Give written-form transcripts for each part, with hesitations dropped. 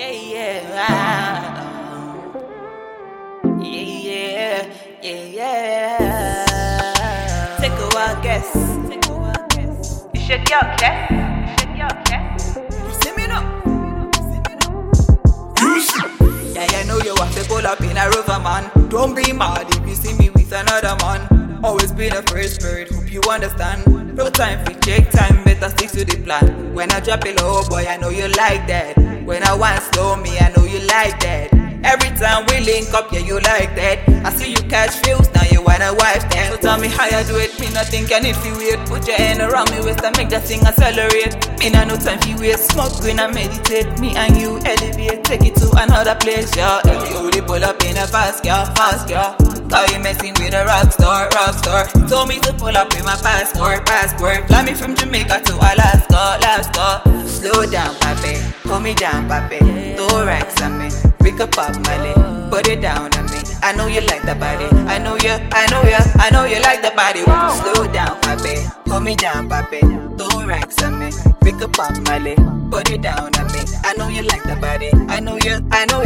Yeah, yeah, yeah, yeah, yeah. Take a wild guess. You shake your chest. You see me now? Yeah, I know you want to pull up in a rover, man. Don't be mad if you see me with another man. Always been a first bird, hope you understand. No time for check time, better stick to the plan. When I drop it low, boy, I know you like that. When I want slow me, I know you like that. Every time we link up, yeah, you like that. I see you catch feels, now you wanna wife that. So tell me how you do it, me not think I need to wait. Put your hand around me waist and make that thing accelerate. Me not no time for wait, smoke green and meditate. Me and you elevate, take it to another place, yeah. Every holy pull up in a fast girl. Cause you messing with a rock star. You told me to pull up in my passport. Fly me from Jamaica to Alaska. Slow down, papi, pull me down, papi. Throw racks on me, pick up Molly, put it down on me. I know you like the body, I know you like the body. Slow down, papi, pull me down, papi. Throw racks on me, pick up Molly, put it down on me. I know you like the body, I know you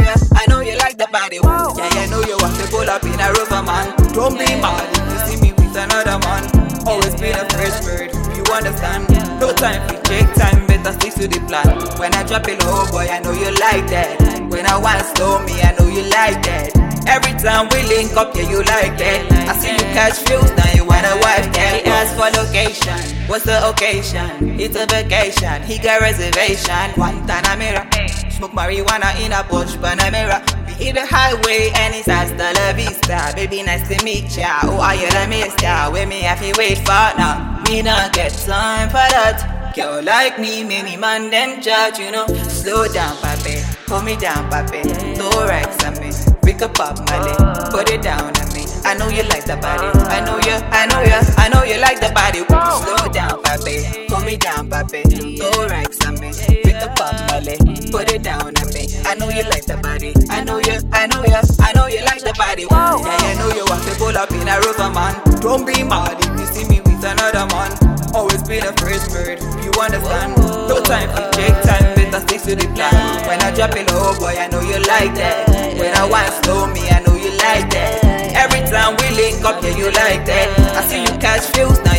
like the body. Yeah, I know you want to pull up in a rover, man. Don't be mad if you see me with another man. Always been a first bird, you understand. No time for check time, better stick to the plan. When I drop it low, boy, I know you like that. When I want slow me, I know you like that. Every time we link up, yeah, you like that. I see you catch feels, now you wanna wife that. He asked for location, what's the occasion? It's a vacation, he got reservation. Guantanamera, smoke marijuana in a Porsche Panamera. We hit the highway and it's hasta la vista. Baby, nice to meet ya. Oh, are you the mister? Where me have to wait for now? Me not get time for that. Girl like me, many man them judge, you know. Slow down, papi, pull me down, papi. Throw racks on me, pick up Molly, put it down on me. I know you like the body, I know you like the body. Slow down, papi, pull me down, papi. Throw racks on me, pick up Molly, put it down on me. I know you like the body, I know you like the body. Yeah, I know you want to pull up in a rover, man. Don't be mad if you see me with another man. Always been a first bird, you understand. No time for check time, better stick to the plan. When I drop it low, boy, I know you like that. When I want slow me, I know you like that. Every time we link up, yeah, you like that. I see you catch feels, now